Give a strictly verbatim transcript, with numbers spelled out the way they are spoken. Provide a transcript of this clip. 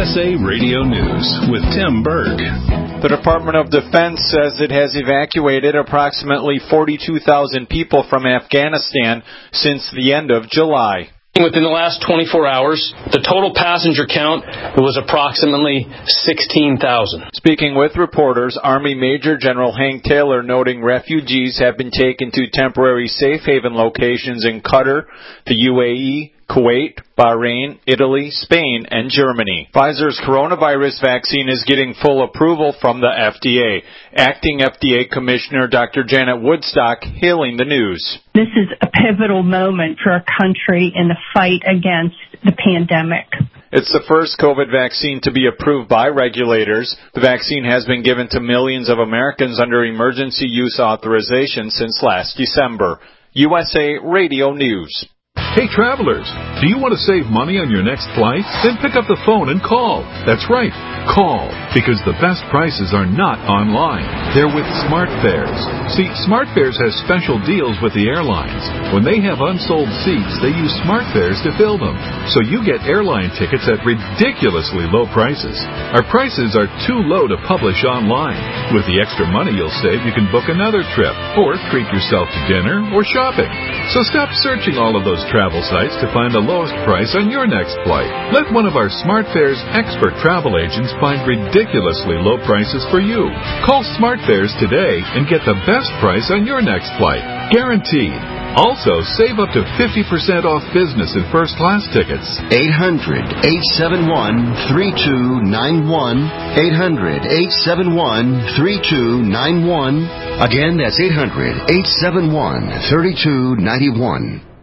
S A Radio News with Tim Berg. The Department of Defense says it has evacuated approximately forty-two thousand people from Afghanistan since the end of July. Within the last twenty-four hours, the total passenger count was approximately sixteen thousand. Speaking with reporters, Army Major General Hank Taylor noting refugees have been taken to temporary safe haven locations in Qatar, the U A E, Kuwait, Bahrain, Italy, Spain, and Germany. Pfizer's coronavirus vaccine is getting full approval from the F D A. Acting F D A Commissioner Doctor Janet Woodstock hailing the news. This is a pivotal moment for our country in the fight against the pandemic. It's the first COVID vaccine to be approved by regulators. The vaccine has been given to millions of Americans under emergency use authorization since last December. U S A Radio News. Hey travelers, do you want to save money on your next flight? Then pick up the phone and call. That's right, call, because the best prices are not online. They're with SmartFares. See, SmartFares has special deals with the airlines. When they have unsold seats, they use SmartFares to fill them. So you get airline tickets at ridiculously low prices. Our prices are too low to publish online. With the extra money you'll save, you can book another trip, or treat yourself to dinner or shopping. So stop searching all of those travel sites to find the lowest price on your next flight. Let one of our SmartFares expert travel agents find ridiculously low prices for you. Call SmartFares today and get the best price on your next flight. Guaranteed. Also, save up to fifty percent off business and first class tickets. eight hundred, eight seven one, three two nine one. eight hundred, eight seven one, three two nine one. Again, that's eight hundred, eight seven one, three two nine one.